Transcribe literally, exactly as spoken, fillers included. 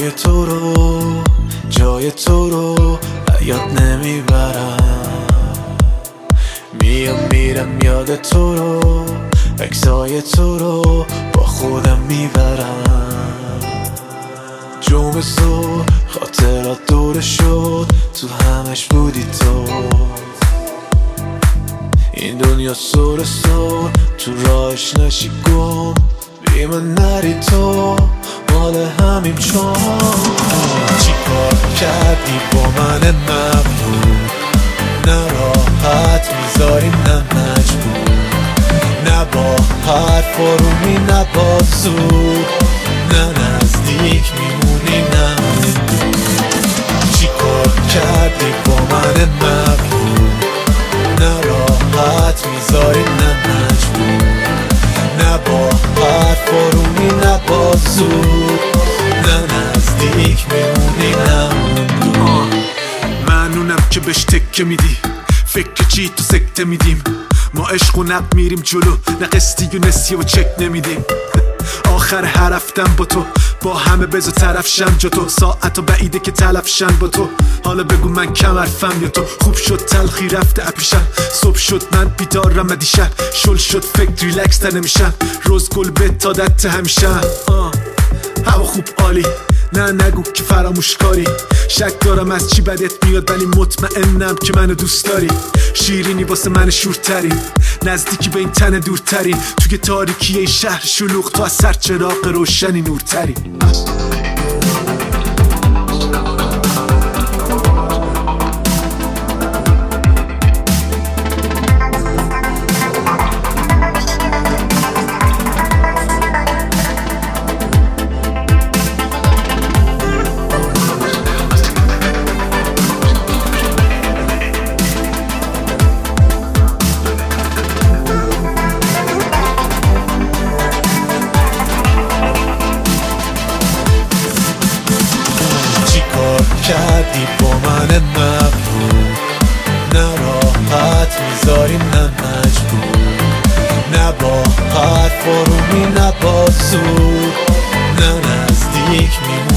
جای تو رو جای تو رو یاد نمیبرم. میام میرم یاد تو رو، عکسای تو رو با خودم میبرم. جمعه صبح خاطرات دوره شد، تو همش بودی تو. این دنیا سر سر تو راهش نشی گم، بی من نری تو مال همیم. چون چی کار کردی با من مغرور، نه راحت میذاری نه مجبور، نه با حرف آرومی نه با زور، نه نزدیک میمونی نه چی کار کردی با من مغرور، نه راحت میذاری نه مجبور، نه با حرف آرومی نه با زور، نه نزدیک میمونی نه من اونم که بهش تکه میدی، فکر چی تو سکته میدیم. ما عشق و نق میریم جلو، نه قسطی و نسیه و چک نمیدیم. آخر هر رفتم با تو، با همه بزو طرف شم جا تو. ساعت و بعیده که تلف شن با تو، حالا بگو من کم حرفم یا تو. خوب شد تلخی رفته اپیشم، صبح شد من بیدارم ندیشم. شل شد فکر ریلکس تر نمیشم، روز گل به تادت همیشم. هوا خوب عالی، نه نگو که فراموش کاری. شک دارم از چی بدت میاد ولی مطمئنم که منو دوست داری. شیرینی واسه من شورترین، نزدیکی به این تن دورترین. توی تاریکی این شهر شلوغ تو از سر چراغ روشنی نورترین. کردی با من مغرور، نه راحت میذاری نه مجبور، نه با حرف آرومی نه با زور، نه نزدیک میمونی